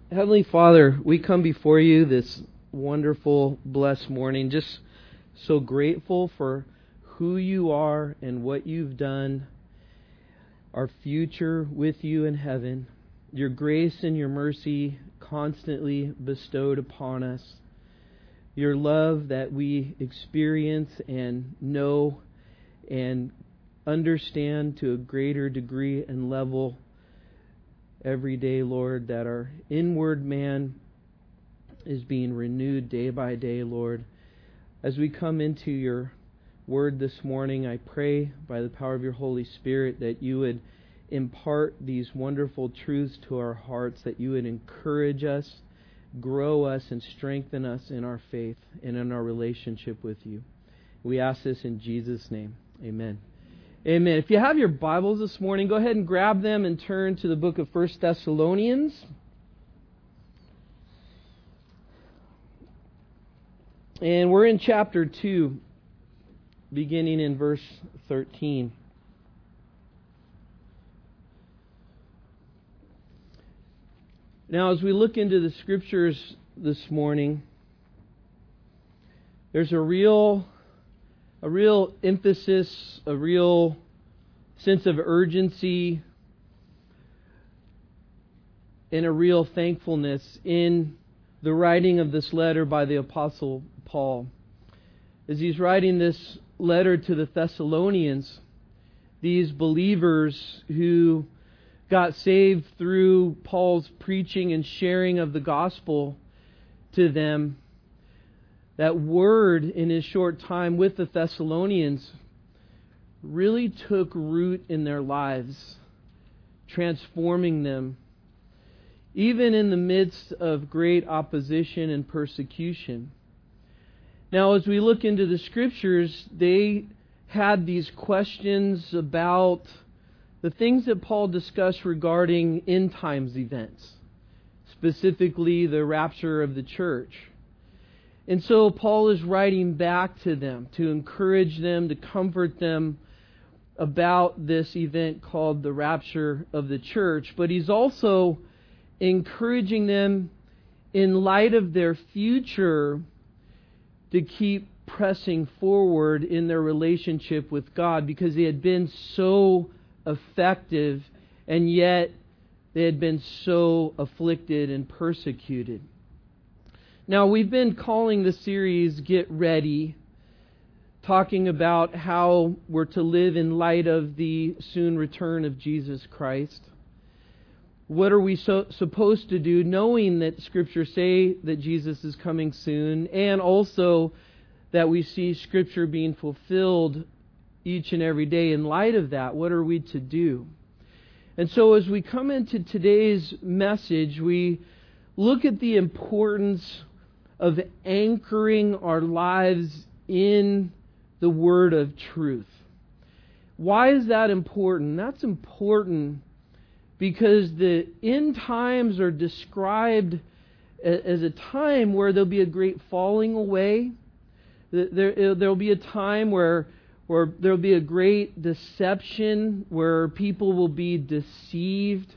Heavenly Father, we come before you this wonderful, blessed morning, just so grateful for who you are and what you've done, our future with you in heaven, your grace and your mercy constantly bestowed upon us, your love that we experience and know and understand to a greater degree and level every day, Lord, that our inward man is being renewed day by day, Lord. As we come into your word this morning, I pray by the power of your Holy Spirit that you would impart these wonderful truths to our hearts, that you would encourage us, grow us, and strengthen us in our faith and in our relationship with you. We ask this in Jesus' name. Amen. Amen. If you have your Bibles this morning, go ahead and grab them and turn to the book of 1 Thessalonians. And we're in chapter 2, beginning in verse 13. Now, as we look into the Scriptures this morning, there's a real emphasis, a real sense of urgency, and a real thankfulness in the writing of this letter by the Apostle Paul. As he's writing this letter to the Thessalonians, these believers who got saved through Paul's preaching and sharing of the gospel to them, that word in his short time with the Thessalonians really took root in their lives, transforming them, even in the midst of great opposition and persecution. Now, as we look into the Scriptures, they had these questions about the things that Paul discussed regarding end times events, specifically the rapture of the church. And so Paul is writing back to them to encourage them, to comfort them about this event called the rapture of the church. But he's also encouraging them in light of their future to keep pressing forward in their relationship with God, because they had been so effective and yet they had been so afflicted and persecuted. Now, we've been calling the series Get Ready, talking about how we're to live in light of the soon return of Jesus Christ. What are we supposed to do, knowing that Scripture say that Jesus is coming soon, and also that we see Scripture being fulfilled each and every day? In light of that, what are we to do? And so as we come into today's message, we look at the importance of anchoring our lives in the word of truth. Why is that important? That's important because the end times are described as a time where there'll be a great falling away. There'll be a time where there'll be a great deception, where people will be deceived.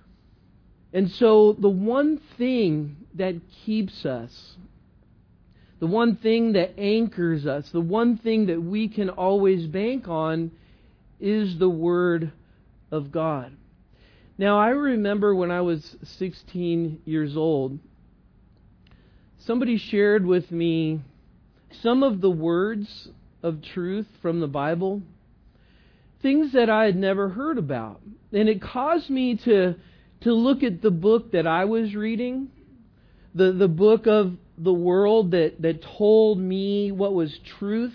And so the one thing that keeps us, the one thing that anchors us, the one thing that we can always bank on is the Word of God. Now, I remember when I was 16 years old, somebody shared with me some of the words of truth from the Bible, things that I had never heard about. And it caused me to look at the book that I was reading, the book of the world that told me what was truth.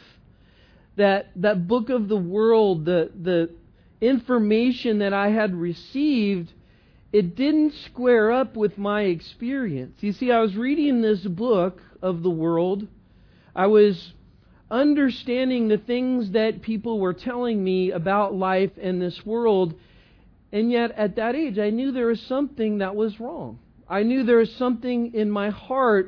That book of the world, the information that I had received, it didn't square up with my experience. You see, I was reading this book of the world. I was understanding the things that people were telling me about life in this world. And yet, at that age, I knew there was something that was wrong. I knew there was something in my heart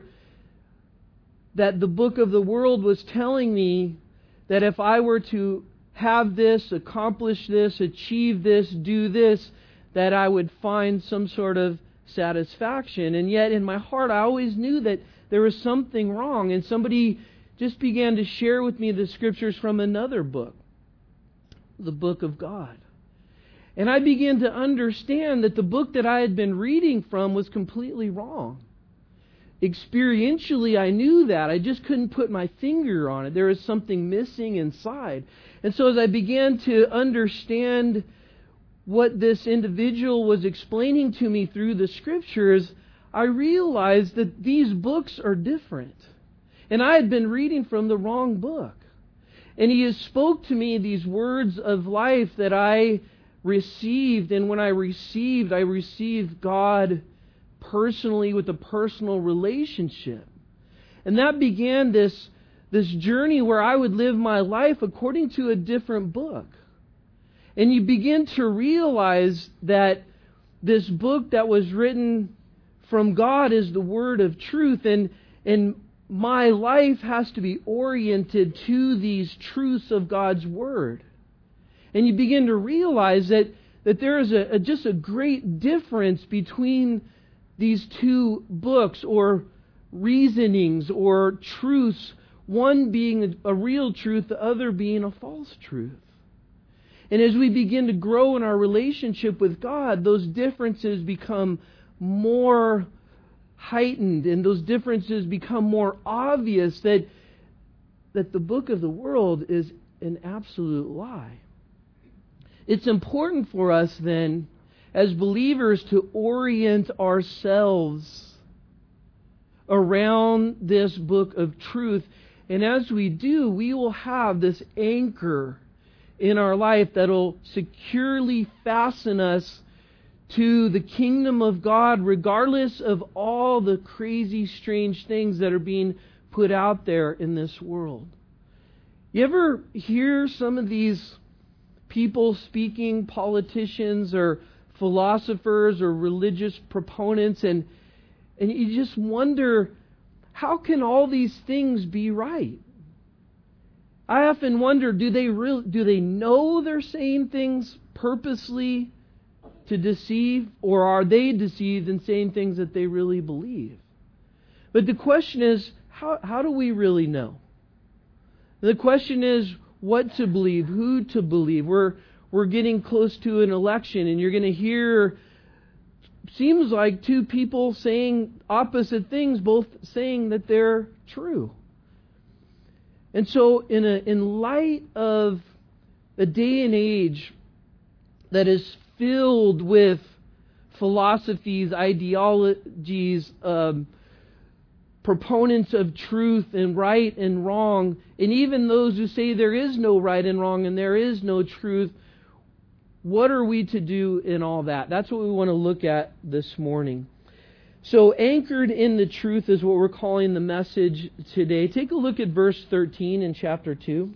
that the book of the world was telling me that if I were to have this, accomplish this, achieve this, do this, that I would find some sort of satisfaction. And yet in my heart I always knew that there was something wrong. And somebody just began to share with me the scriptures from another book, the book of God. And I began to understand that the book that I had been reading from was completely wrong. Experientially, I knew that. I just couldn't put my finger on it. There was something missing inside. And so as I began to understand what this individual was explaining to me through the scriptures, I realized that these books are different. And I had been reading from the wrong book. And he has spoke to me these words of life that I received. And when I received God personally with a personal relationship. And that began this journey where I would live my life according to a different book. And you begin to realize that this book that was written from God is the word of truth, and my life has to be oriented to these truths of God's word. And you begin to realize that there is just a great difference between these two books or reasonings or truths, one being a real truth, the other being a false truth. And as we begin to grow in our relationship with God, those differences become more heightened, and those differences become more obvious that the book of the world is an absolute lie. It's important for us then, as believers, to orient ourselves around this book of truth. And as we do, we will have this anchor in our life that will securely fasten us to the kingdom of God, regardless of all the crazy, strange things that are being put out there in this world. You ever hear some of these people speaking, politicians or philosophers or religious proponents, and you just wonder, how can all these things be right? I often wonder, do they know they're saying things purposely to deceive, or are they deceived in saying things that they really believe? But the question is, how do we really know? The question is what to believe, who to believe. We're getting close to an election, and you're going to hear, seems like, two people saying opposite things, both saying that they're true. And so in light of a day and age that is filled with philosophies, ideologies, proponents of truth and right and wrong, and even those who say there is no right and wrong and there is no truth, what are we to do in all that? That's what we want to look at this morning. So anchored in the truth is what we're calling the message today. Take a look at verse 13 in chapter 2.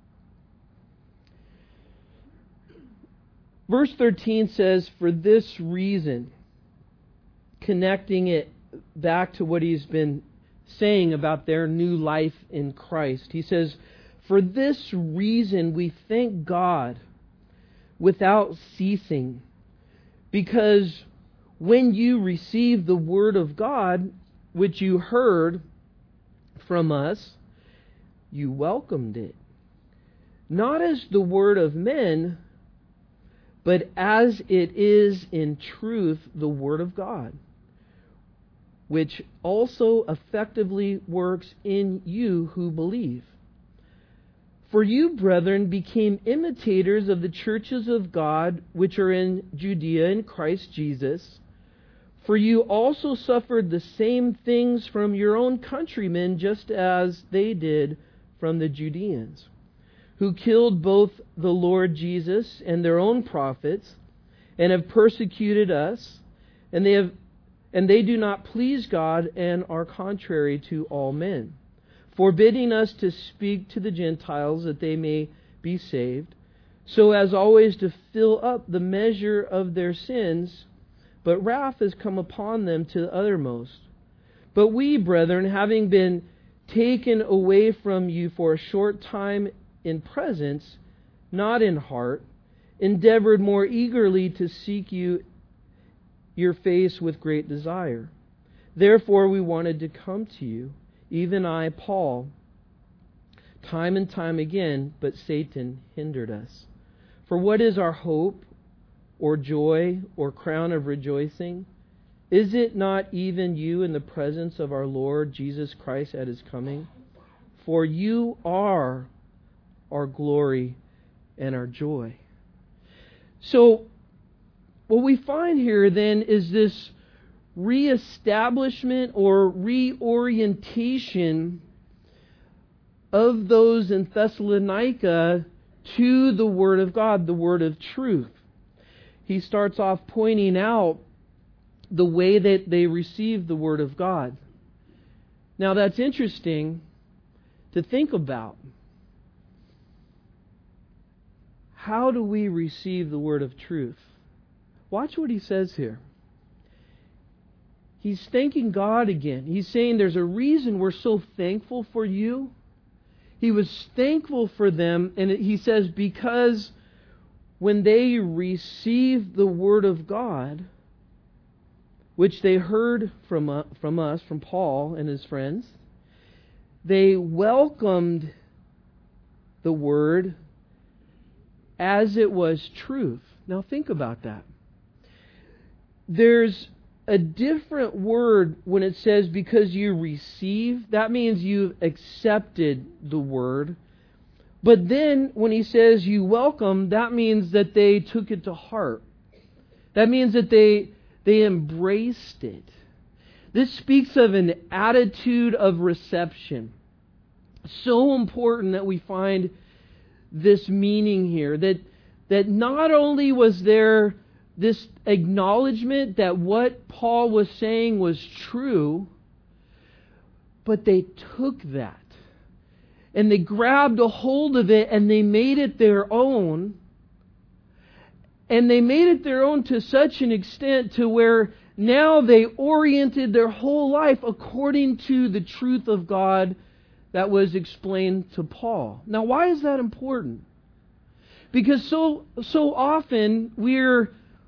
Verse 13 says, "For this reason," connecting it back to what he's been saying about their new life in Christ. He says, "For this reason we thank God without ceasing, because when you received the word of God, which you heard from us, you welcomed it, not as the word of men, but as it is in truth the word of God, which also effectively works in you who believe. For you, brethren, became imitators of the churches of God which are in Judea in Christ Jesus. For you also suffered the same things from your own countrymen, just as they did from the Judeans, who killed both the Lord Jesus and their own prophets, and have persecuted us, and they do not please God and are contrary to all men, forbidding us to speak to the Gentiles that they may be saved, so as always to fill up the measure of their sins. But wrath has come upon them to the uttermost. But we, brethren, having been taken away from you for a short time in presence, not in heart, endeavored more eagerly to seek you your face with great desire. Therefore we wanted to come to you, even I, Paul, time and time again, but Satan hindered us. For what is our hope, or joy, or crown of rejoicing? Is it not even you in the presence of our Lord Jesus Christ at His coming? For you are our glory and our joy. So, what we find here then is this reestablishment or reorientation of those in Thessalonica to the Word of God, the Word of truth. He starts off pointing out the way that they received the Word of God. Now that's interesting to think about. How do we receive the Word of truth? Watch what he says here. He's thanking God again. He's saying there's a reason we're so thankful for you. He was thankful for them, and he says because when they received the Word of God, which they heard from us, from Paul and his friends, they welcomed the Word as it was truth. Now think about that. There's a different word when it says because you receive. That means you've accepted the Word. But then when he says you welcome, that means that they took it to heart. That means that they embraced it. This speaks of an attitude of reception. So important that we find this meaning here. That not only was there this acknowledgement that what Paul was saying was true, but they took that and they grabbed a hold of it and they made it their own. And they made it their own to such an extent to where now they oriented their whole life according to the truth of God that was explained to Paul. Now, why is that important? Because so often we're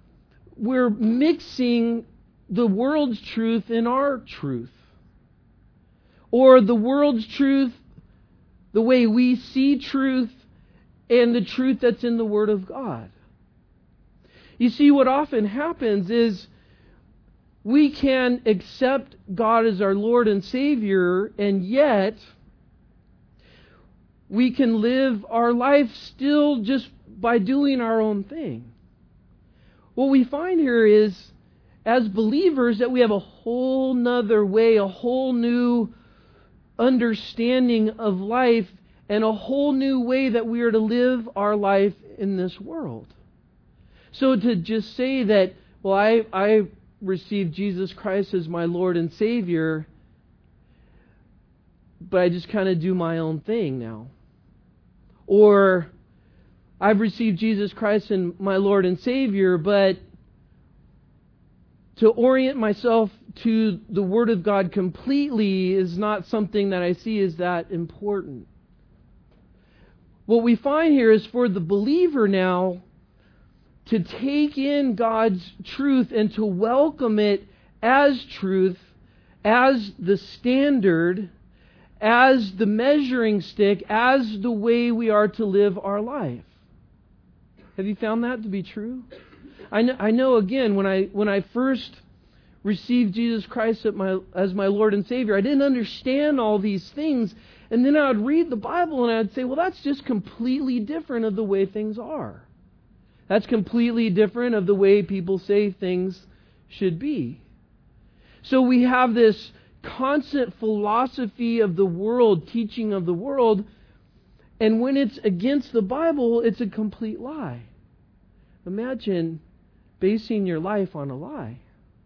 mixing the world's truth in our truth. Or the world's truth, the way we see truth, and the truth that's in the Word of God. You see, what often happens is we can accept God as our Lord and Savior, and yet we can live our life still just by doing our own thing. What we find here is, as believers, that we have a whole nother way, a whole new understanding of life, and a whole new way that we are to live our life in this world. So to just say that, well, I received Jesus Christ as my Lord and Savior, but I just kind of do my own thing now. Or I've received Jesus Christ as my Lord and Savior, but to orient myself to the Word of God completely is not something that I see as that important. What we find here is for the believer now to take in God's truth and to welcome it as truth, as the standard, as the measuring stick, as the way we are to live our life. Have you found that to be true? I know again, when I first received Jesus Christ as my Lord and Savior, I didn't understand all these things. And then I would read the Bible and I'd say, well, that's just completely different of the way things are. That's completely different of the way people say things should be. So we have this constant philosophy of the world, teaching of the world, and when it's against the Bible, it's a complete lie. Imagine basing your life on a lie.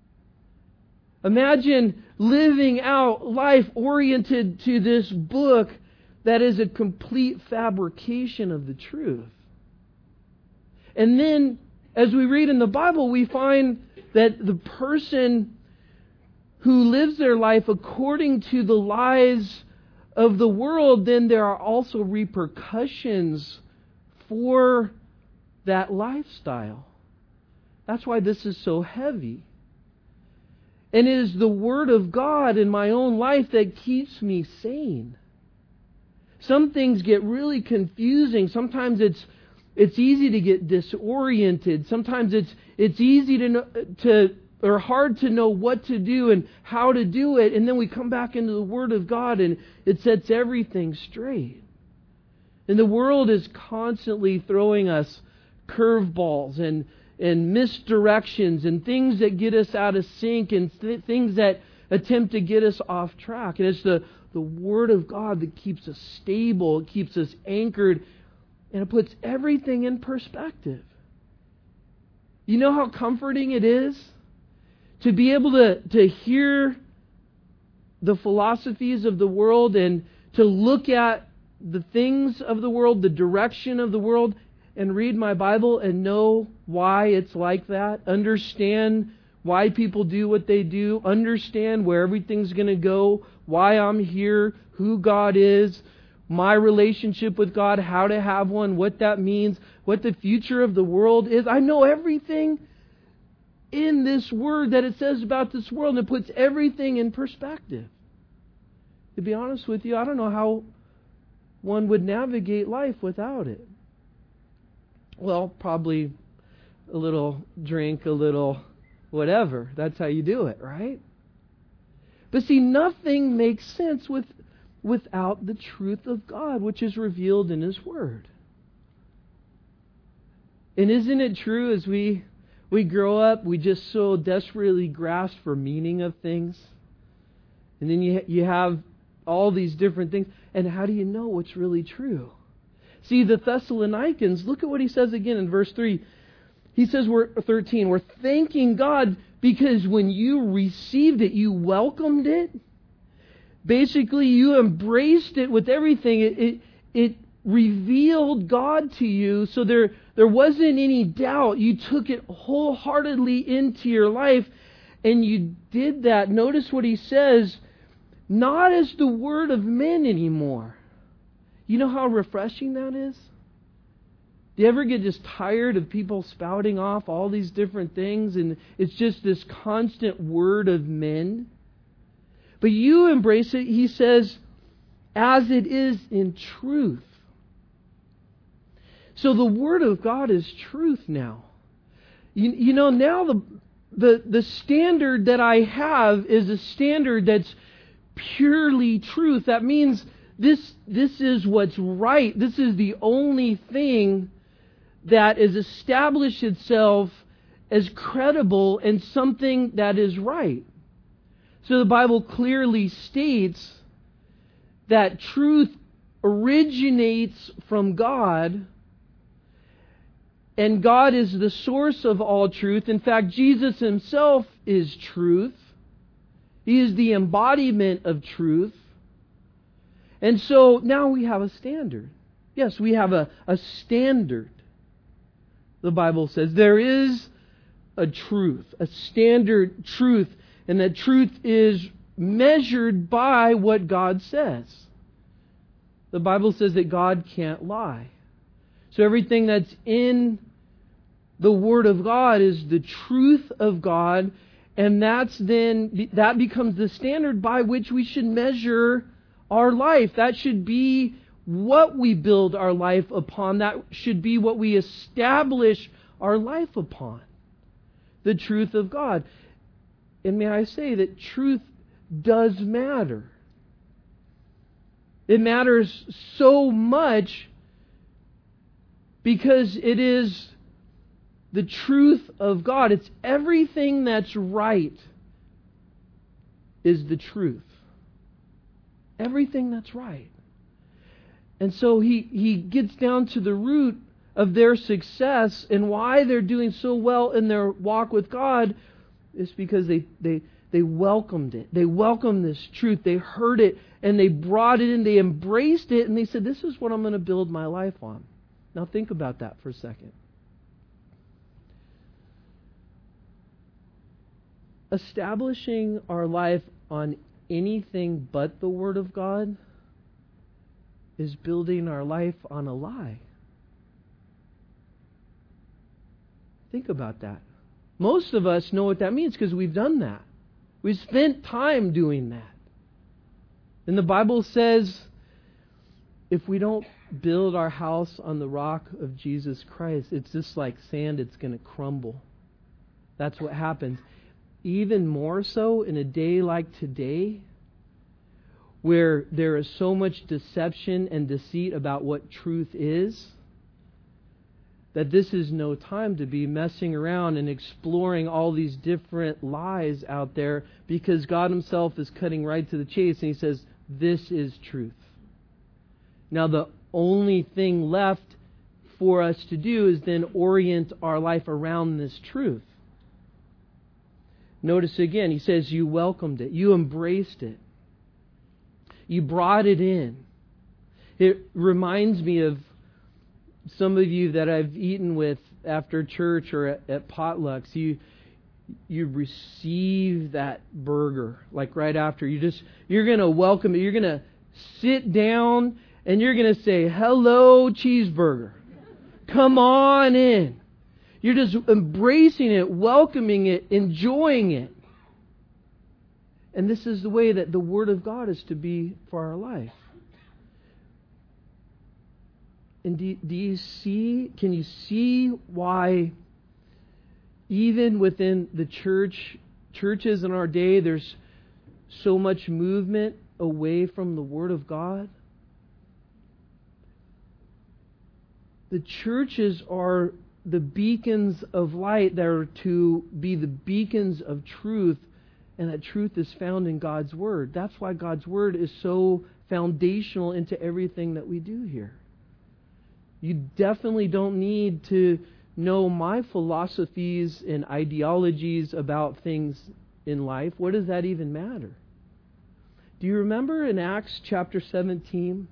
Imagine living out life oriented to this book that is a complete fabrication of the truth. And then, as we read in the Bible, we find that the person who lives their life according to the lies of the world, then there are also repercussions for that lifestyle. That's why this is so heavy. And it is the Word of God in my own life that keeps me sane. Some things get really confusing. Sometimes it's easy to get disoriented. Sometimes it's easy or hard to know what to do and how to do it. And then we come back into the Word of God and it sets everything straight. And the world is constantly throwing us curveballs and misdirections and things that get us out of sync and things that attempt to get us off track. And it's the Word of God that keeps us stable, it keeps us anchored, and it puts everything in perspective. You know how comforting it is to be able to hear the philosophies of the world and to look at the things of the world, the direction of the world, and read my Bible and know why it's like that, understand why people do what they do, understand where everything's going to go, why I'm here, who God is, my relationship with God, how to have one, what that means, what the future of the world is. I know everything in this Word that it says about this world, and it puts everything in perspective. To be honest with you, I don't know how one would navigate life without it. Well, probably a little drink, a little whatever. That's how you do it, right? But see, nothing makes sense without the truth of God, which is revealed in His Word. And isn't it true, as we grow up, we just so desperately grasp for meaning of things? And then you have all these different things. And how do you know what's really true? See, the Thessalonians, look at what he says again in verse 3. He says, we're thanking God because when you received it, you welcomed it. Basically, you embraced it with everything. It revealed God to you, so there wasn't any doubt. You took it wholeheartedly into your life, and you did that. Notice what he says, not as the word of men anymore. You know how refreshing that is? Do you ever get just tired of people spouting off all these different things and it's just this constant word of men? But you embrace it, he says, as it is in truth. So the Word of God is truth now. You know, now the standard that I have is a standard that's purely truth. That means this is what's right. This is the only thing that has established itself as credible and something that is right. So the Bible clearly states that truth originates from God, and God is the source of all truth. In fact, Jesus Himself is truth. He is the embodiment of truth. And so now we have a standard. Yes, we have a standard. The Bible says there is a truth, a standard truth, and that truth is measured by what God says. The Bible says that God can't lie. So everything that's in the Word of God is the truth of God, and that becomes the standard by which we should measure our life. That should be what we build our life upon. That should be what we establish our life upon. The truth of God. And may I say that truth does matter. It matters so much because it is the truth of God. It's everything that's right is the truth. Everything that's right. And so he gets down to the root of their success and why they're doing so well in their walk with God is because they welcomed it. They welcomed this truth. They heard it and they brought it in. They embraced it and they said, this is what I'm going to build my life on. Now think about that for a second. Establishing our life on anything but the Word of God is building our life on a lie. Think about that. Most of us know what that means because we've done that. We spent time doing that. And the Bible says, if we don't build our house on the rock of Jesus Christ, it's just like sand, it's going to crumble. That's what happens. Even more so in a day like today, where there is so much deception and deceit about what truth is, that this is no time to be messing around and exploring all these different lies out there, because God Himself is cutting right to the chase and He says, this is truth. Now the only thing left for us to do is then orient our life around this truth. Notice again, He says you welcomed it, you embraced it, you brought it in. It reminds me of some of you that I've eaten with after church or at potlucks. You receive that burger like right after. You're going to welcome it. You're going to sit down and you're going to say, hello, cheeseburger. Come on in. You're just embracing it, welcoming it, enjoying it. And this is the way that the Word of God is to be for our life. And do you see, can you see why even within the churches in our day, there's so much movement away from the Word of God? The churches are the beacons of light that are to be the beacons of truth, and that truth is found in God's Word. That's why God's Word is so foundational into everything that we do here. You definitely don't need to know my philosophies and ideologies about things in life. What does that even matter? Do you remember in Acts chapter 17?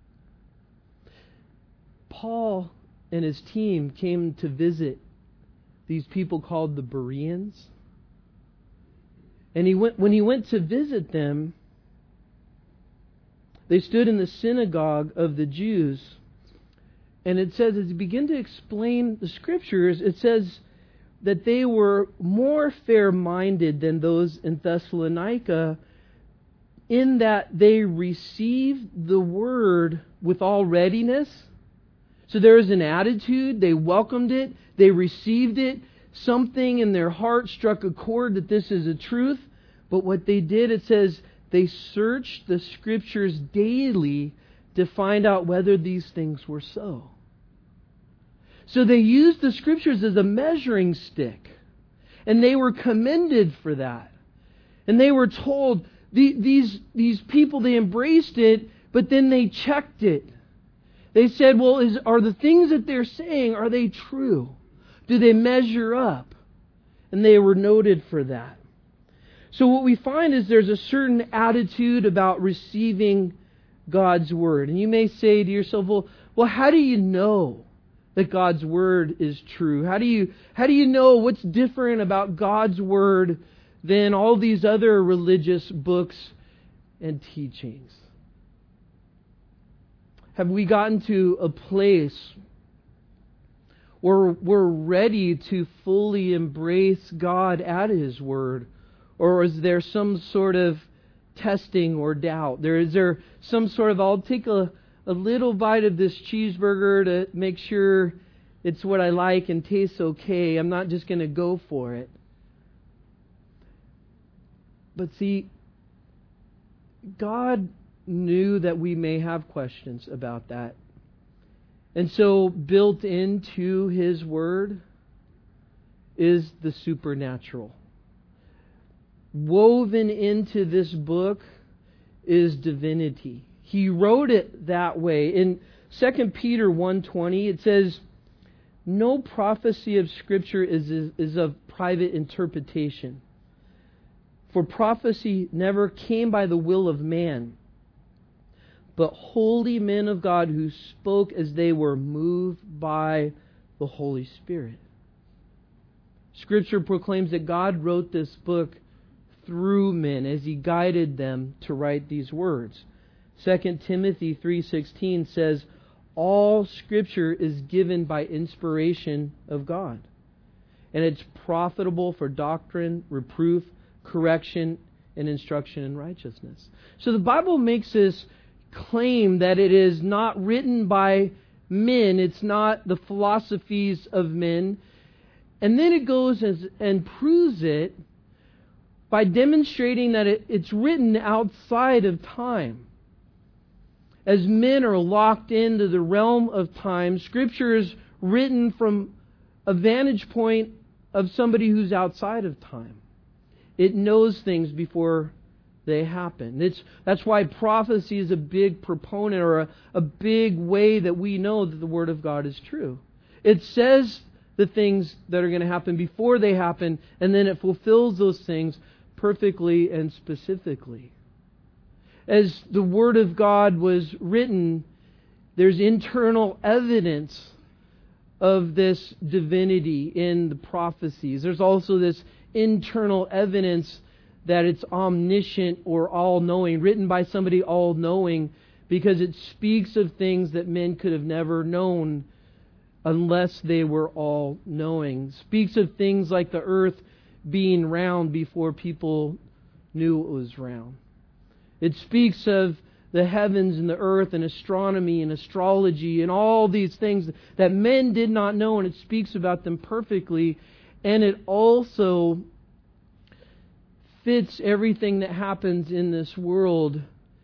Paul and his team came to visit these people called the Bereans. And when he went to visit them, they stood in the synagogue of the Jews. And it says, as he began to explain the Scriptures, it says that they were more fair-minded than those in Thessalonica, in that they received the Word with all readiness. So there was an attitude, they welcomed it, they received it. Something in their heart struck a chord that this is a truth. But what they did, it says, they searched the Scriptures daily to find out whether these things were so. So they used the Scriptures as a measuring stick. And they were commended for that. And they were told, these people, they embraced it, but then they checked it. They said, well, are the things that they're saying, are they true? Do they measure up? And they were noted for that. So what we find is there's a certain attitude about receiving God's Word. And you may say to yourself, well, how do you know that God's Word is true? How do you know what's different about God's Word than all these other religious books and teachings? Have we gotten to a place where we're ready to fully embrace God at His Word? Or is there some sort of testing or doubt? Is there some sort of, I'll take a little bite of this cheeseburger to make sure it's what I like and tastes okay. I'm not just going to go for it. But see, God knew that we may have questions about that. And so built into His Word is the supernatural. Woven into this book is divinity. He wrote it that way. In 2 Peter 1:20, it says, no prophecy of Scripture is of private interpretation. For prophecy never came by the will of man, but holy men of God who spoke as they were moved by the Holy Spirit. Scripture proclaims that God wrote this book through men as He guided them to write these words. 2 Timothy 3:16 says, all Scripture is given by inspiration of God, and it's profitable for doctrine, reproof, correction, and instruction in righteousness. So the Bible makes this claim that it is not written by men, it's not the philosophies of men. And then it goes and proves it by demonstrating that it's written outside of time. As men are locked into the realm of time, Scripture is written from a vantage point of somebody who's outside of time. It knows things before they happen. That's why prophecy is a big proponent, or a big way that we know that the Word of God is true. It says the things that are going to happen before they happen, and then it fulfills those things perfectly and specifically. As the Word of God was written, there's internal evidence of this divinity in the prophecies. There's also this internal evidence that it's omniscient or all-knowing, written by somebody all-knowing, because it speaks of things that men could have never known unless they were all-knowing. Speaks of things like the earth being round before people knew it was round. It speaks of the heavens and the earth and astronomy and astrology and all these things that men did not know, and it speaks about them perfectly. And it also fits everything that happens in this world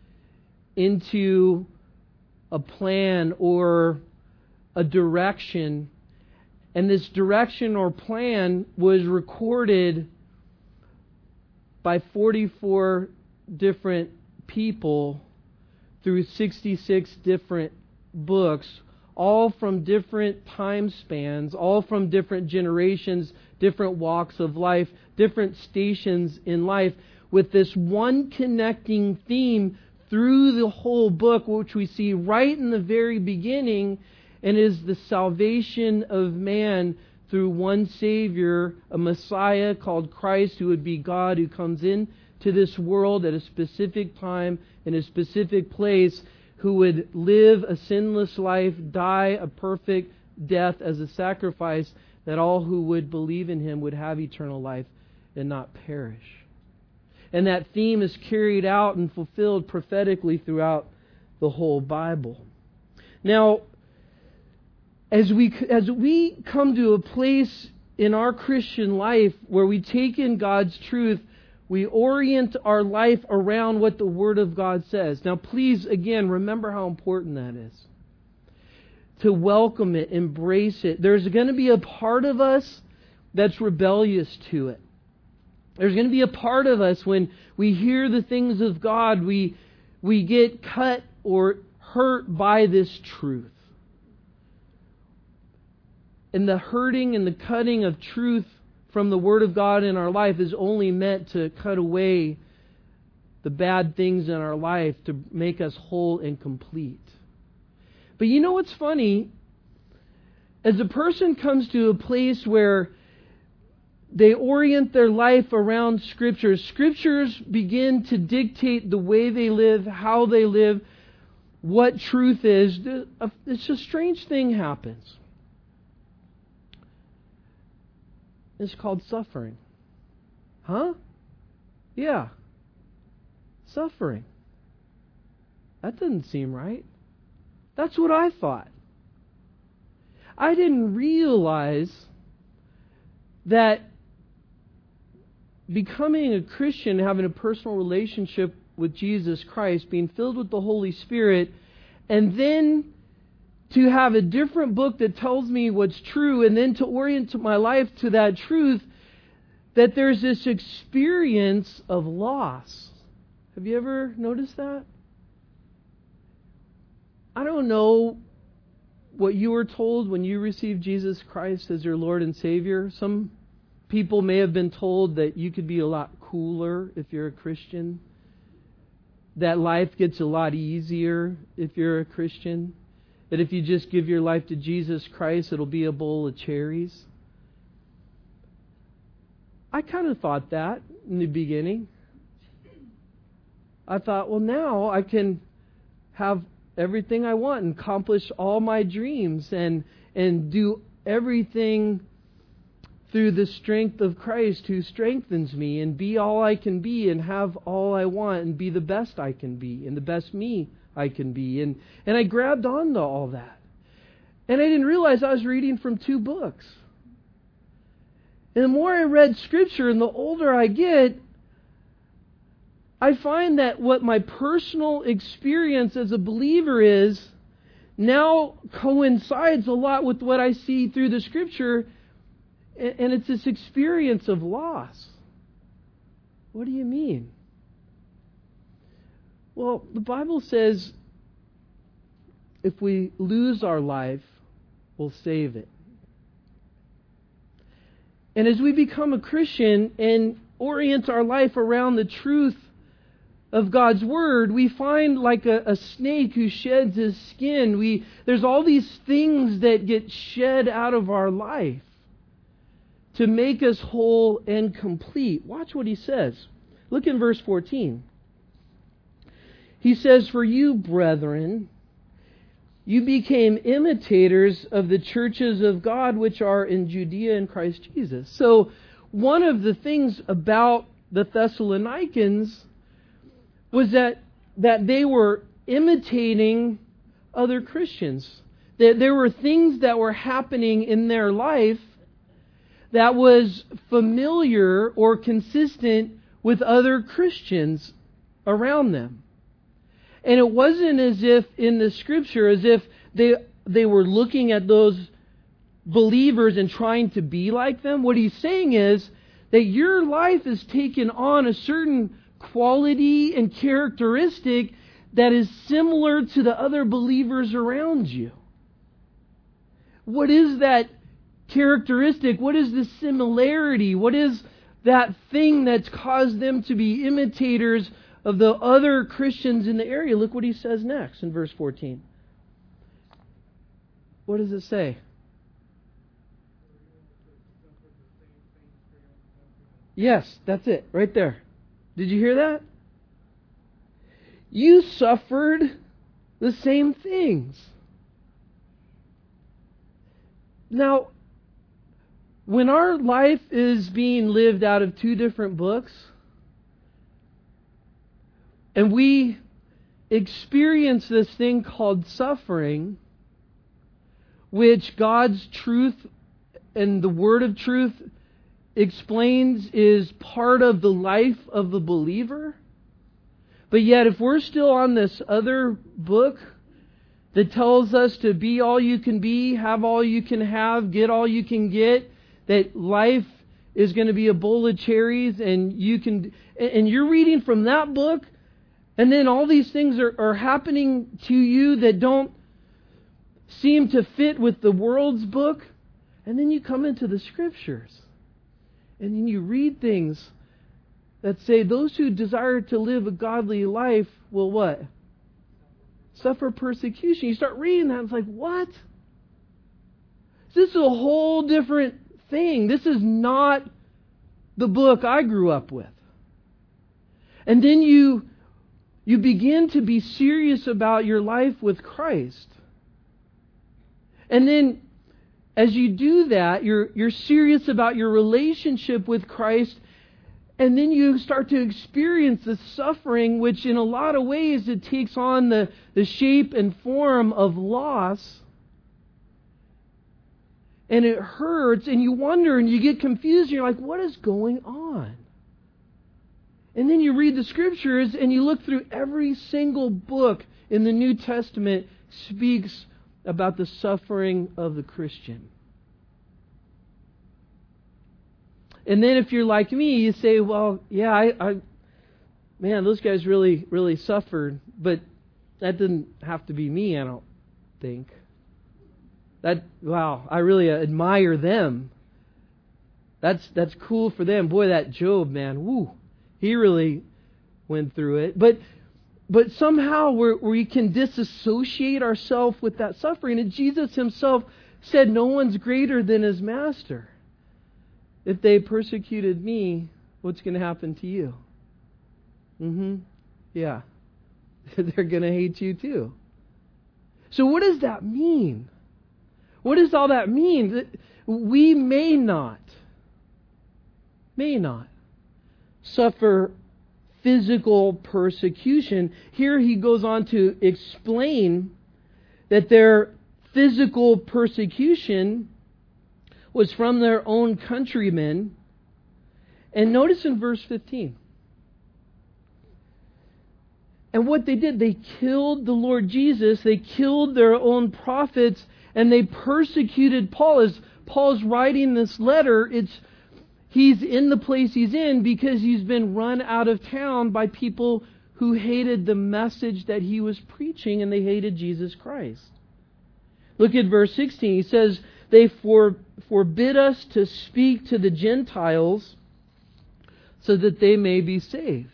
into a plan or a direction. And this direction or plan was recorded by 44 different people through 66 different books, all from different time spans, all from different generations, different walks of life, different stations in life, with this one connecting theme through the whole book, which we see right in the very beginning, and is the salvation of man through one Savior, a Messiah called Christ, who would be God, who comes in to this world at a specific time, in a specific place, who would live a sinless life, die a perfect death as a sacrifice, that all who would believe in Him would have eternal life and not perish. And that theme is carried out and fulfilled prophetically throughout the whole Bible. Now, as we come to a place in our Christian life where we take in God's truth, we orient our life around what the Word of God says. Now, please, again, remember how important that is. To welcome it, embrace it. There's going to be a part of us that's rebellious to it. There's going to be a part of us when we hear the things of God, we get cut or hurt by this truth. And the hurting and the cutting of truth from the Word of God in our life is only meant to cut away the bad things in our life, to make us whole and complete. But you know what's funny? As a person comes to a place where they orient their life around Scriptures, Scriptures begin to dictate the way they live, how they live, what truth is. It's a strange thing happens. It's called suffering. Huh? Yeah. Suffering. That doesn't seem right. That's what I thought. I didn't realize that becoming a Christian, having a personal relationship with Jesus Christ, being filled with the Holy Spirit, and then to have a different book that tells me what's true, and then to orient my life to that truth, that there's this experience of loss. Have you ever noticed that? I don't know what you were told when you received Jesus Christ as your Lord and Savior. Some people may have been told that you could be a lot cooler if you're a Christian, that life gets a lot easier if you're a Christian, that if you just give your life to Jesus Christ, it'll be a bowl of cherries. I kind of thought that in the beginning. I thought, well, now I can have everything I want and accomplish all my dreams and do everything through the strength of Christ who strengthens me, and be all I can be, and have all I want, and be the best I can be, and the best me I can be. And I grabbed on to all that. And I didn't realize I was reading from 2 books. And the more I read Scripture and the older I get, I find that what my personal experience as a believer is now coincides a lot with what I see through the Scripture, and it's this experience of loss. What do you mean? Well, the Bible says if we lose our life, we'll save it. And as we become a Christian and orient our life around the truth of God's Word, we find like a snake who sheds his skin. There's all these things that get shed out of our life to make us whole and complete. Watch what he says. Look in verse 14. He says, "For you, brethren, you became imitators of the churches of God which are in Judea in Christ Jesus." So one of the things about the Thessalonians was that they were imitating other Christians. That there were things that were happening in their life that was familiar or consistent with other Christians around them. And it wasn't as if in the Scripture, as if they were looking at those believers and trying to be like them. What he's saying is that your life has taken on a certain quality and characteristic that is similar to the other believers around you. What is that characteristic? What is the similarity? What is that thing that's caused them to be imitators of the other Christians in the area? Look what he says next in verse 14. What does it say? Yes, that's it, right there. Did you hear that? You suffered the same things. Now, when our life is being lived out of 2 different books, and we experience this thing called suffering, which God's truth and the Word of truth explains is part of the life of the believer. But yet, if we're still on this other book that tells us to be all you can be, have all you can have, get all you can get, that life is going to be a bowl of cherries, and you're reading from that book, and then all these things are happening to you that don't seem to fit with the world's book, and then you come into the Scriptures. And then you read things that say those who desire to live a godly life will what? Suffer persecution. You start reading that and it's like, what? This is a whole different thing. This is not the book I grew up with. And then you begin to be serious about your life with Christ. And then as you do that, you're serious about your relationship with Christ, and then you start to experience the suffering, which in a lot of ways it takes on the shape and form of loss. And it hurts, and you wonder, and you get confused, and you're like, what is going on? And then you read the Scriptures, and you look through every single book in the New Testament speaks about the suffering of the Christian. And then if you're like me, you say, well, yeah, man, those guys really, really suffered, but that didn't have to be me, I don't think. Wow, I really admire them. That's cool for them. Boy, that Job, man, woo, he really went through it. But somehow we can disassociate ourselves with that suffering. And Jesus Himself said, no one's greater than his master. If they persecuted me, what's going to happen to you? Yeah. They're going to hate you too. So what does that mean? What does all that mean? We may not may not suffer physical persecution. Here he goes on to explain that their physical persecution was from their own countrymen. And notice in verse 15. And what they did, they killed the Lord Jesus, they killed their own prophets, and they persecuted Paul. As Paul's writing this letter, he's in the place he's in because he's been run out of town by people who hated the message that he was preaching, and they hated Jesus Christ. Look at verse 16. He says, they forbid us to speak to the Gentiles so that they may be saved.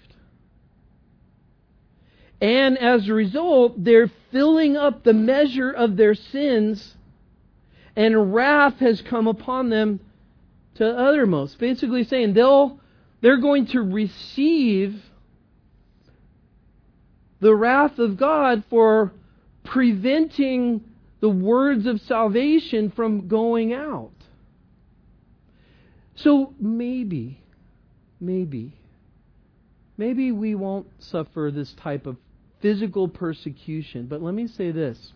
And as a result, they're filling up the measure of their sins, and wrath has come upon them to uttermost. Basically saying they're going to receive the wrath of God for preventing the words of salvation from going out. So maybe we won't suffer this type of physical persecution. But let me say this.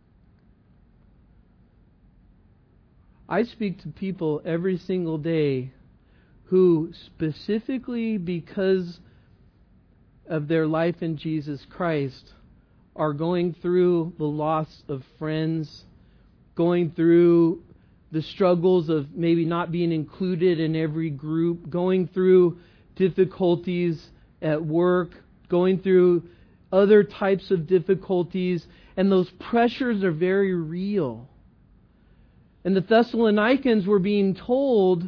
I speak to people every single day who, specifically because of their life in Jesus Christ, are going through the loss of friends, going through the struggles of maybe not being included in every group, going through difficulties at work, going through other types of difficulties, and those pressures are very real. And the Thessalonians were being told,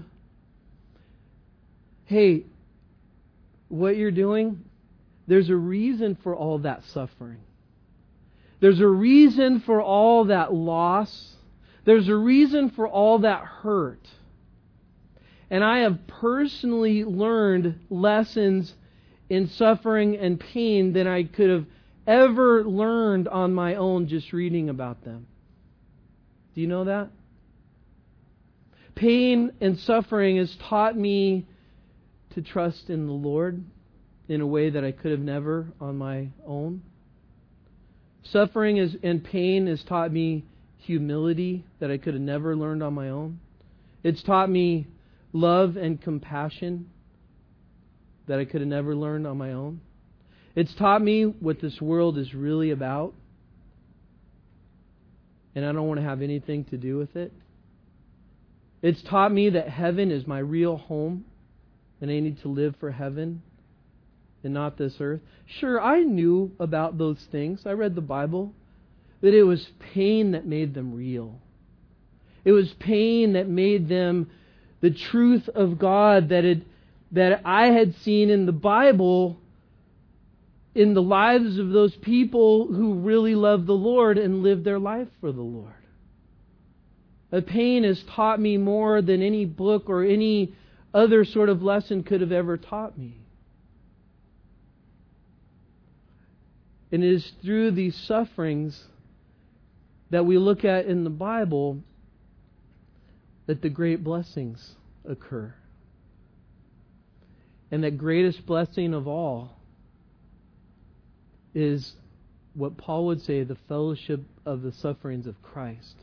hey, what you're doing, there's a reason for all that suffering. There's a reason for all that loss. There's a reason for all that hurt. And I have personally learned lessons in suffering and pain than I could have ever learned on my own just reading about them. Do you know that? Pain and suffering has taught me to trust in the Lord in a way that I could have never on my own. Suffering and pain has taught me humility that I could have never learned on my own. It's taught me love and compassion that I could have never learned on my own. It's taught me what this world is really about, and I don't want to have anything to do with it. It's taught me that heaven is my real home, and I need to live for heaven and not this earth. Sure, I knew about those things. I read the Bible. But it was pain that made them real. It was pain that made them the truth of God that I had seen in the Bible in the lives of those people who really loved the Lord and lived their life for the Lord. The pain has taught me more than any book or any other sort of lesson could have ever taught me. And it is through these sufferings that we look at in the Bible that the great blessings occur. And the greatest blessing of all is what Paul would say, the fellowship of the sufferings of Christ.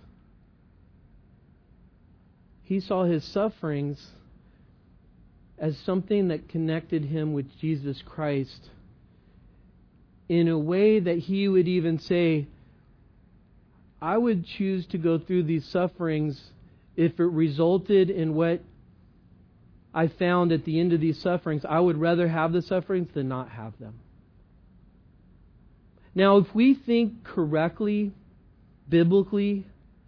He saw his sufferings as something that connected him with Jesus Christ in a way that he would even say, I would choose to go through these sufferings if it resulted in what I found at the end of these sufferings. I would rather have the sufferings than not have them. Now, if we think correctly, biblically,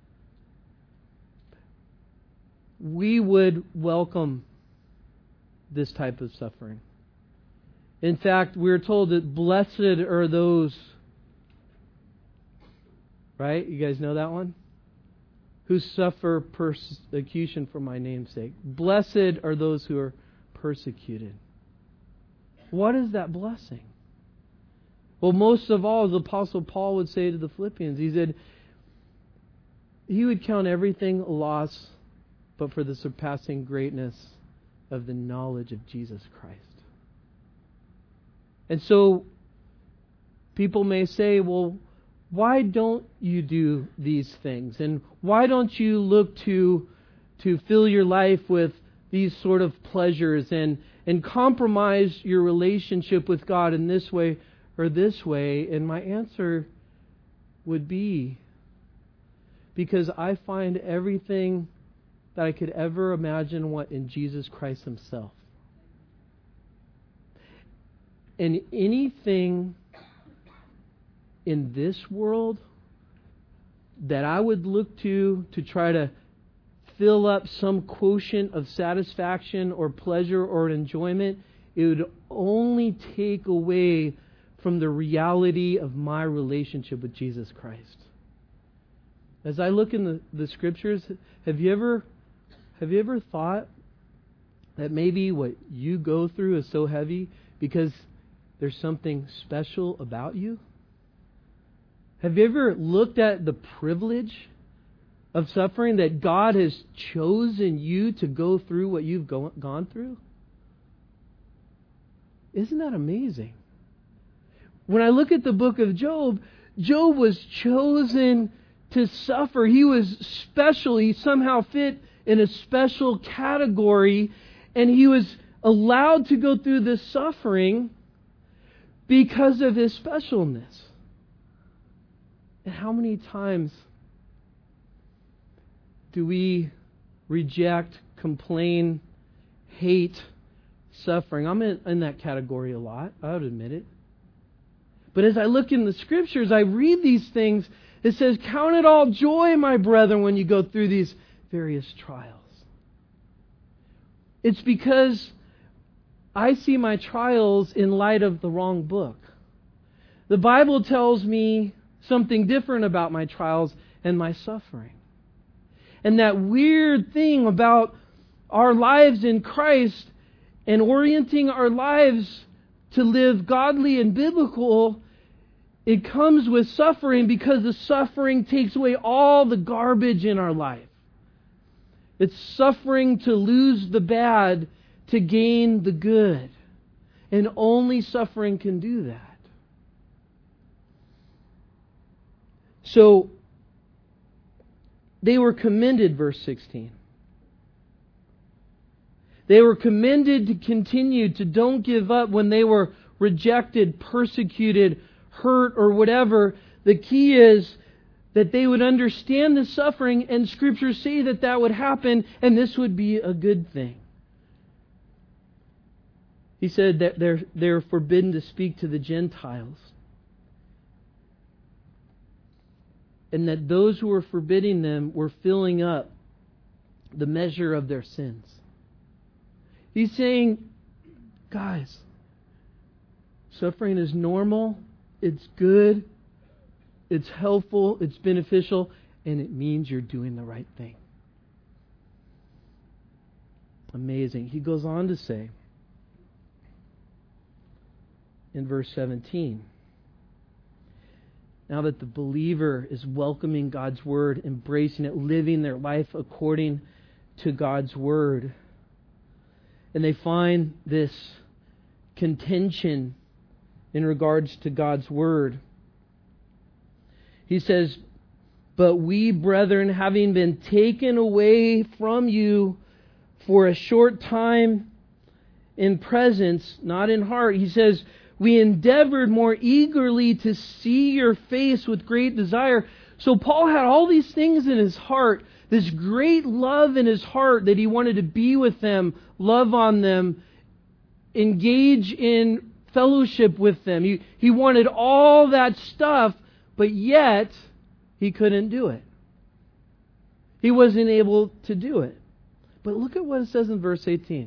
we would welcome this type of suffering. In fact, we're told that blessed are those, right? You guys know that one? Who suffer persecution for my name's sake. Blessed are those who are persecuted. What is that blessing? Well, most of all, the Apostle Paul would say to the Philippians, he said, he would count everything a loss, but for the surpassing greatness of the knowledge of Jesus Christ. And so people may say, well, why don't you do these things? And why don't you look to fill your life with these sort of pleasures and compromise your relationship with God in this way or this way? And my answer would be, because I find everything that I could ever imagine in Jesus Christ Himself. And anything in this world that I would look to try to fill up some quotient of satisfaction or pleasure or enjoyment, it would only take away from the reality of my relationship with Jesus Christ. As I look in the Scriptures, have you ever thought that maybe what you go through is so heavy because there's something special about you? Have you ever looked at the privilege of suffering, that God has chosen you to go through what you've gone through? Isn't that amazing? When I look at the book of Job, Job was chosen to suffer. He was special. He somehow fit in a special category, and he was allowed to go through this suffering because of his specialness. And how many times do we reject, complain, hate suffering? I'm in that category a lot. I would admit it. But as I look in the Scriptures, I read these things. It says, count it all joy, my brethren, when you go through these various trials. It's because I see my trials in light of the wrong book. The Bible tells me something different about my trials and my suffering. And that weird thing about our lives in Christ and orienting our lives to live godly and biblical, it comes with suffering, because the suffering takes away all the garbage in our life. It's suffering to lose the bad to gain the good. And only suffering can do that. So, they were commended, verse 16. They were commended to continue, to don't give up when they were rejected, persecuted, hurt, or whatever. The key is that they would understand the suffering, and Scriptures say that that would happen, and this would be a good thing. He said that they're forbidden to speak to the Gentiles. And that those who were forbidding them were filling up the measure of their sins. He's saying, guys, suffering is normal, it's good, it's helpful, it's beneficial, and it means you're doing the right thing. Amazing. He goes on to say in verse 17, now that the believer is welcoming God's Word, embracing it, living their life according to God's Word, and they find this contention in regards to God's Word, he says, but we, brethren, having been taken away from you for a short time in presence, not in heart, he says, we endeavored more eagerly to see your face with great desire. So Paul had all these things in his heart, this great love in his heart that he wanted to be with them, love on them, engage in fellowship with them. He wanted all that stuff, but yet he couldn't do it. He wasn't able to do it. But look at what it says in verse 18.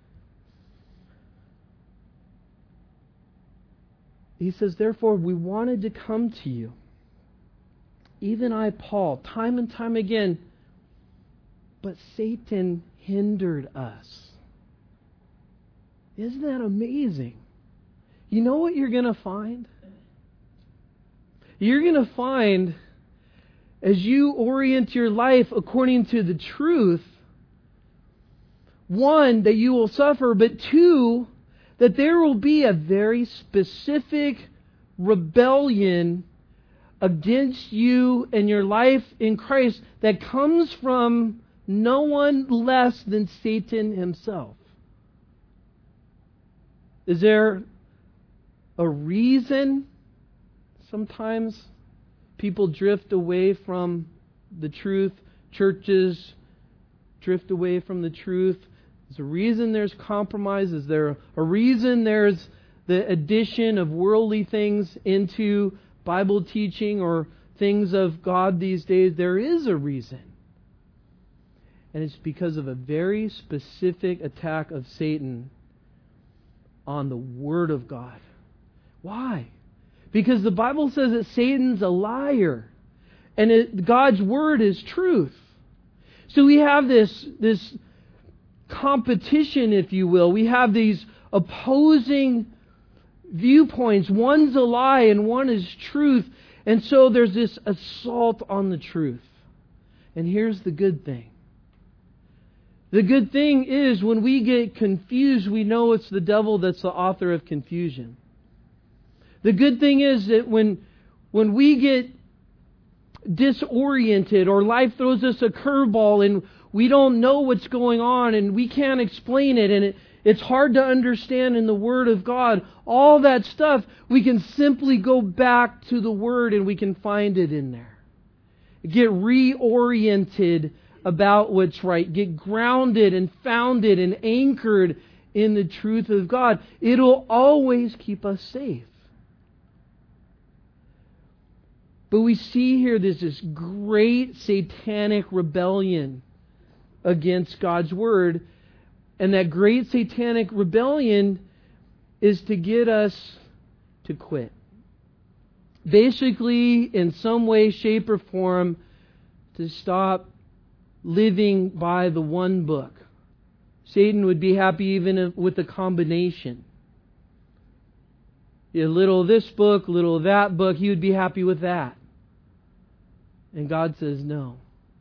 He says, therefore, we wanted to come to you, even I, Paul, time and time again, but Satan hindered us. Isn't that amazing? You know what you're going to find? You're going to find, as you orient your life according to the truth, one, that you will suffer, but two, that there will be a very specific rebellion against you and your life in Christ that comes from no one less than Satan himself. Is there a reason sometimes people drift away from the truth? Churches drift away from the truth. Is there a reason there's compromise? Is there a reason there's the addition of worldly things into Bible teaching or things of God these days? There is a reason. And it's because of a very specific attack of Satan on the Word of God. Why? Because the Bible says that Satan's a liar. And God's Word is truth. So we have this competition, if you will. We have these opposing viewpoints. One's a lie and one is truth. And so there's this assault on the truth. And here's the good thing. The good thing is when we get confused, we know it's the devil that's the author of confusion. The good thing is that when we get disoriented or life throws us a curveball and we don't know what's going on and we can't explain it and it's hard to understand in the Word of God, all that stuff, we can simply go back to the Word and we can find it in there. Get reoriented about what's right. Get grounded and founded and anchored in the truth of God. It'll always keep us safe. But we see here there's this great satanic rebellion against God's Word. And that great satanic rebellion is to get us to quit. Basically, in some way, shape, or form, to stop living by the one book. Satan would be happy even with a combination. A little of this book, a little of that book, he would be happy with that. And God says no.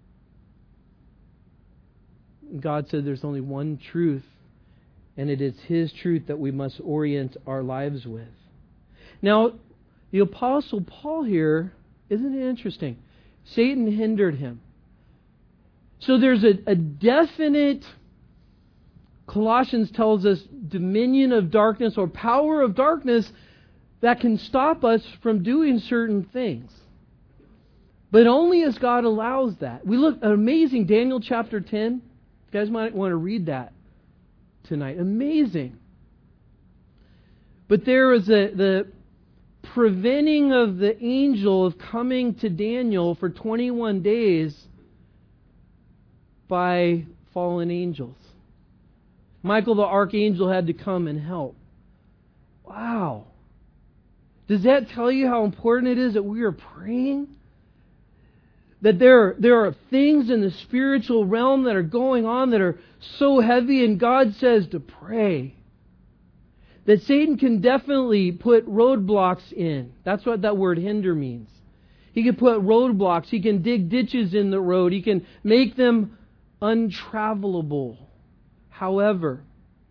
God said there's only one truth, and it is His truth that we must orient our lives with. Now, the Apostle Paul here, isn't it interesting? Satan hindered him. So there's a definite, Colossians tells us, dominion of darkness or power of darkness that can stop us from doing certain things. But only as God allows that. We look at amazing Daniel chapter 10. You guys might want to read that tonight. Amazing. But there was the preventing of the angel of coming to Daniel for 21 days by fallen angels. Michael the archangel had to come and help. Wow. Does that tell you how important it is that we are praying? That there are things in the spiritual realm that are going on that are so heavy, and God says to pray. That Satan can definitely put roadblocks in. That's what that word hinder means. He can put roadblocks. He can dig ditches in the road. He can make them untravelable. However,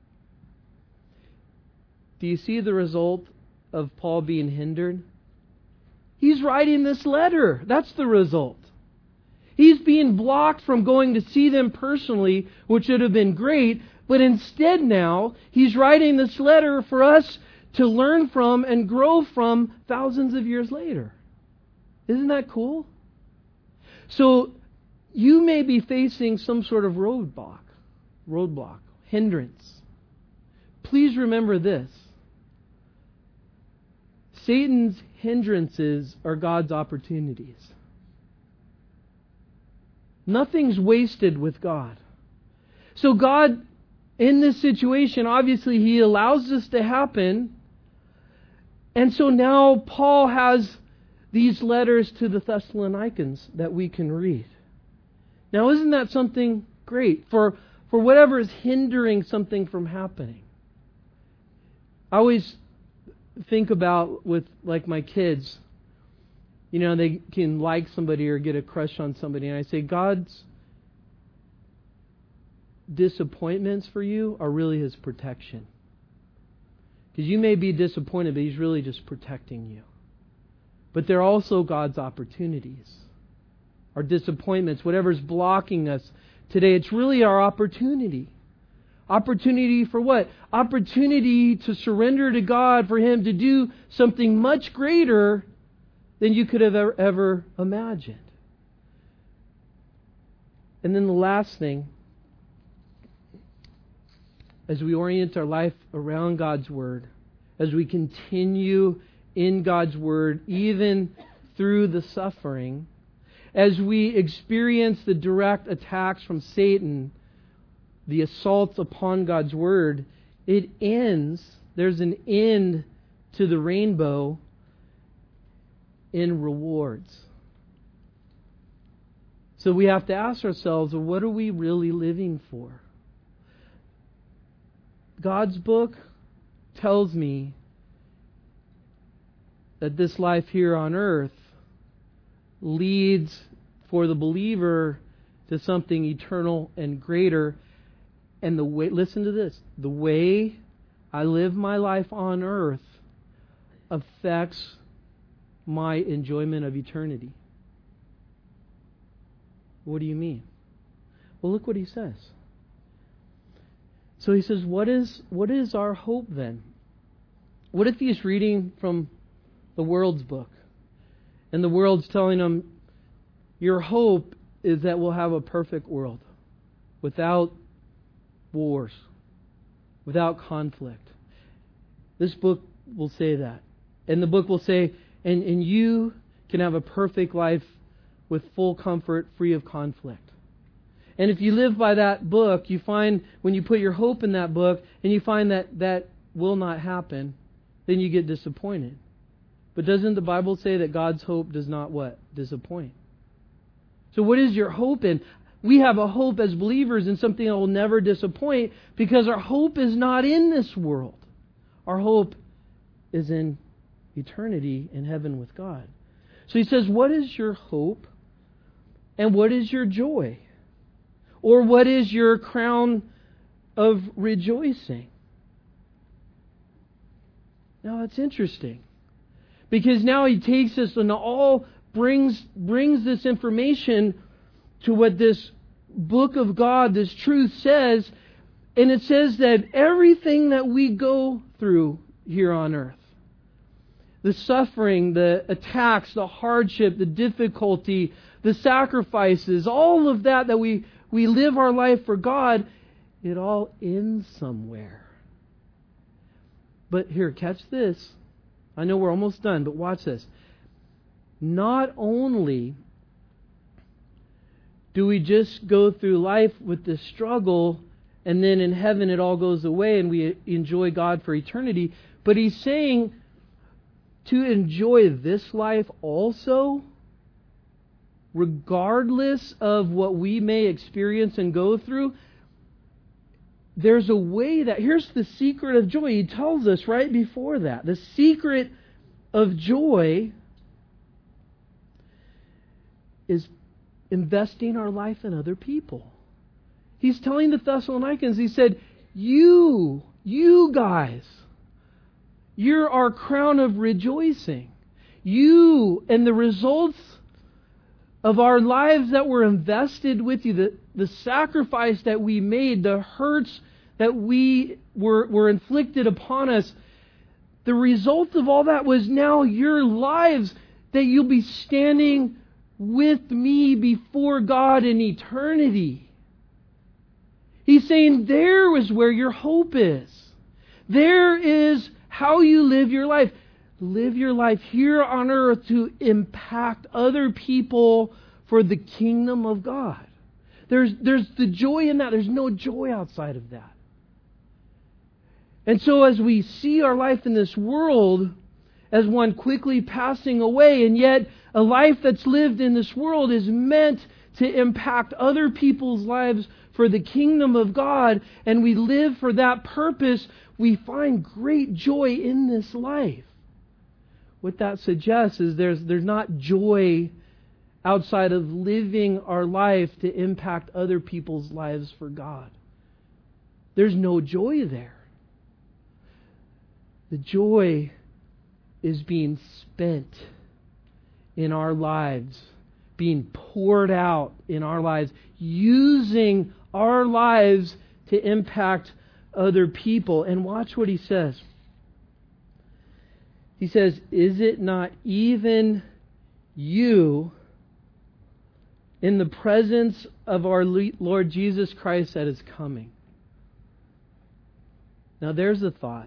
do you see the result of Paul being hindered? He's writing this letter. That's the result. He's being blocked from going to see them personally, which would have been great, but instead now, he's writing this letter for us to learn from and grow from thousands of years later. Isn't that cool? So, you may be facing some sort of roadblock, hindrance. Please remember this. Satan's hindrances are God's opportunities. Nothing's wasted with God. So God, in this situation, obviously He allows this to happen. And so now Paul has these letters to the Thessalonians that we can read. Now, isn't that something great for whatever is hindering something from happening? I always think about with like my kids. You know, they can like somebody or get a crush on somebody. And I say, God's disappointments for you are really His protection. Because you may be disappointed, but He's really just protecting you. But they're also God's opportunities. Our disappointments, whatever's blocking us today, it's really our opportunity. Opportunity for what? Opportunity to surrender to God, for Him to do something much greater than you could have ever imagined. And then the last thing, as we orient our life around God's Word, as we continue in God's Word, even through the suffering, as we experience the direct attacks from Satan, the assaults upon God's Word, it ends, there's an end to the rainbow in rewards. So we have to ask ourselves, well, what are we really living for? God's book tells me that this life here on earth leads for the believer to something eternal and greater. And the way, listen to this, the way I live my life on earth affects my enjoyment of eternity. What do you mean? Well, look what he says. So he says, what is our hope then? What if he's reading from the world's book, and the world's telling him, your hope is that we'll have a perfect world without wars, without conflict. This book will say that. And the book will say, and you can have a perfect life with full comfort, free of conflict. And if you live by that book, you find when you put your hope in that book and you find that that will not happen, then you get disappointed. But doesn't the Bible say that God's hope does not what? Disappoint. So what is your hope in? We have a hope as believers in something that will never disappoint, because our hope is not in this world. Our hope is in eternity in heaven with God. So he says, what is your hope and what is your joy? Or what is your crown of rejoicing? Now that's interesting, because now he takes us and all brings this information to what this book of God, this truth says. And it says that everything that we go through here on earth, the suffering, the attacks, the hardship, the difficulty, the sacrifices, all of that we live our life for God, it all ends somewhere. But here, catch this. I know we're almost done, but watch this. Not only do we just go through life with this struggle, and then in heaven it all goes away and we enjoy God for eternity, but he's saying to enjoy this life also, regardless of what we may experience and go through. There's a way that, here's the secret of joy. He tells us right before that. The secret of joy is investing our life in other people. He's telling the Thessalonians, he said, you guys, you're our crown of rejoicing. You and the results of our lives that were invested with you, the sacrifice that we made, the hurts that were inflicted upon us, the result of all that was now your lives, that you'll be standing with me before God in eternity. He's saying there is where your hope is. There is how you live your life. Live your life here on earth to impact other people for the kingdom of God. There's the joy in that. There's no joy outside of that. And so as we see our life in this world as one quickly passing away, and yet a life that's lived in this world is meant to impact other people's lives for the kingdom of God, and we live for that purpose, we find great joy in this life. What that suggests is there's not joy outside of living our life to impact other people's lives for God. there's no joy there. The joy is being spent in our lives, being poured out in our lives, using our lives to impact other people. And watch what he says. He says, is it not even you in the presence of our Lord Jesus Christ that is coming? Now there's a thought.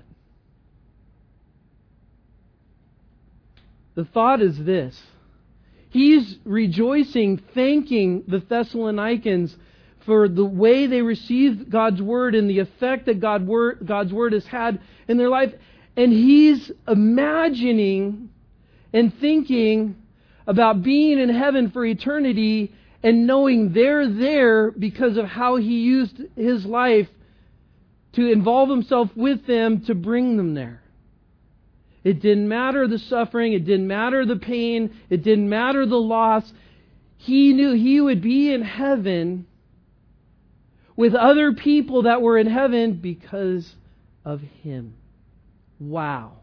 The thought is this. He's rejoicing, thanking the Thessalonians for the way they received God's Word and the effect that God's Word has had in their life. And he's imagining and thinking about being in heaven for eternity and knowing they're there because of how he used his life to involve himself with them to bring them there. It didn't matter the suffering. It didn't matter the pain. It didn't matter the loss. He knew he would be in heaven with other people that were in heaven because of him. Wow.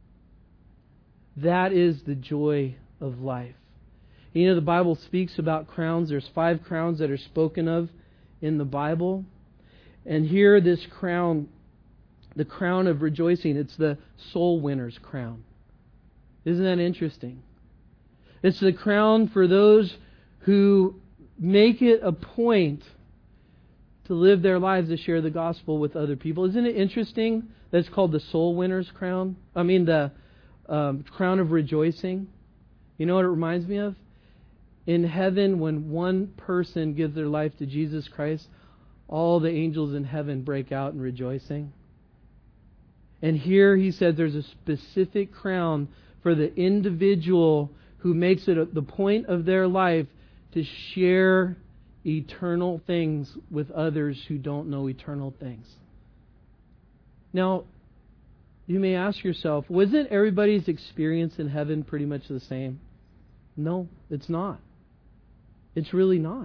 That is the joy of life. You know, the Bible speaks about crowns. There's 5 crowns that are spoken of in the Bible. And here this crown, the crown of rejoicing, it's the soul winner's crown. Isn't that interesting? It's the crown for those who make it a point to live their lives to share the gospel with other people. Isn't it interesting that's called the soul winner's crown? I mean the crown of rejoicing. You know what it reminds me of? In heaven, when one person gives their life to Jesus Christ, all the angels in heaven break out in rejoicing. And here he said there's a specific crown for the individual who makes it the point of their life to share eternal things with others who don't know eternal things. Now, you may ask yourself, wasn't everybody's experience in heaven pretty much the same? No, it's not. It's really not.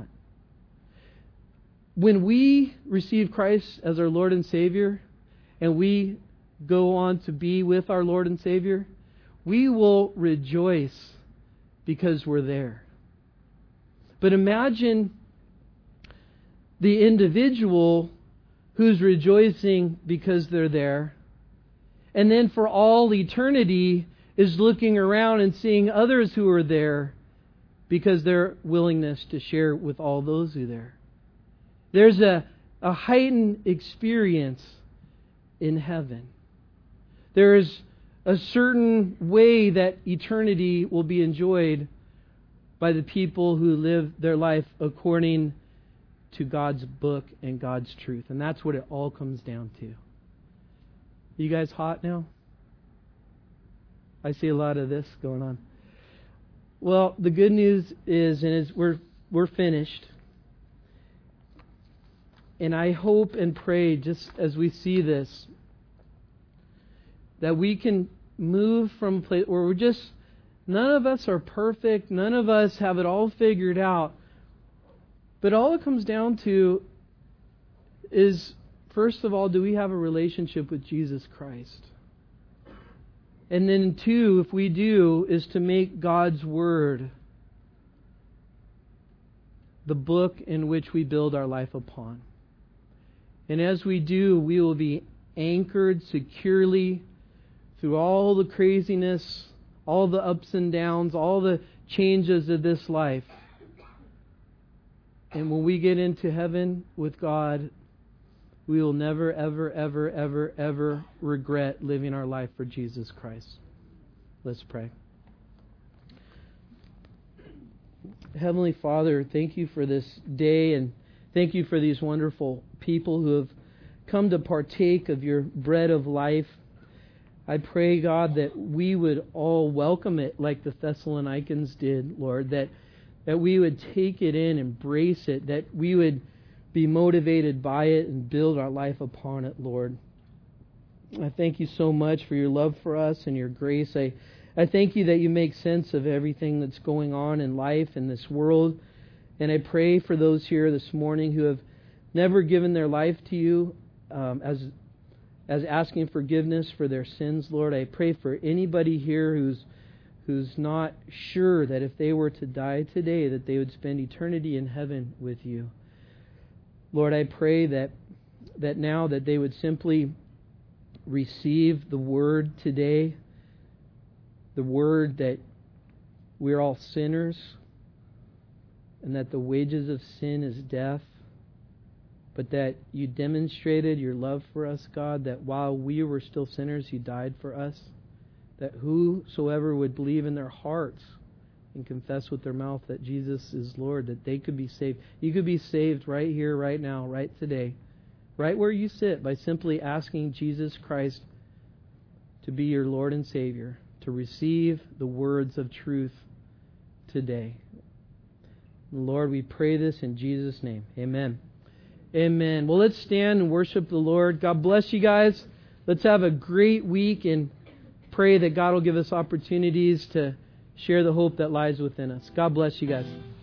When we receive Christ as our Lord and Savior, and we go on to be with our Lord and Savior, we will rejoice because we're there. But imagine the individual who's rejoicing because they're there, and then for all eternity is looking around and seeing others who are there because their willingness to share with all those who are there. There's a heightened experience in heaven. There is a certain way that eternity will be enjoyed by the people who live their life according to God's book and God's truth. And that's what it all comes down to. You guys hot now? I see a lot of this going on. Well, the good news is, we're finished. And I hope and pray, just as we see this, that we can move from a place where none of us are perfect, none of us have it all figured out. But all it comes down to is, first of all, do we have a relationship with Jesus Christ? And then 2, if we do, is to make God's Word the book in which we build our life upon. And as we do, we will be anchored securely through all the craziness, all the ups and downs, all the changes of this life. And when we get into heaven with God, we will never, ever, ever, ever, ever regret living our life for Jesus Christ. Let's pray. Heavenly Father, thank you for this day, and thank you for these wonderful people who have come to partake of your bread of life. I pray, God, that we would all welcome it like the Thessalonians did, Lord, that we would take it in, embrace it, that we would be motivated by it and build our life upon it, Lord. I thank you so much for your love for us and your grace. I thank you that you make sense of everything that's going on in life, in this world. And I pray for those here this morning who have never given their life to you as asking forgiveness for their sins, Lord. I pray for anybody here who's not sure that if they were to die today, that they would spend eternity in heaven with you. Lord, I pray that now that they would simply receive the word today, the word that we're all sinners, and that the wages of sin is death, but that you demonstrated your love for us, God, that while we were still sinners, you died for us, that whosoever would believe in their hearts and confess with their mouth that Jesus is Lord, that they could be saved. You could be saved right here, right now, right today, right where you sit, by simply asking Jesus Christ to be your Lord and Savior, to receive the words of truth today. Lord, we pray this in Jesus' name. Amen. Amen. Well, let's stand and worship the Lord. God bless you guys. Let's have a great week and pray that God will give us opportunities to share the hope that lies within us. God bless you guys.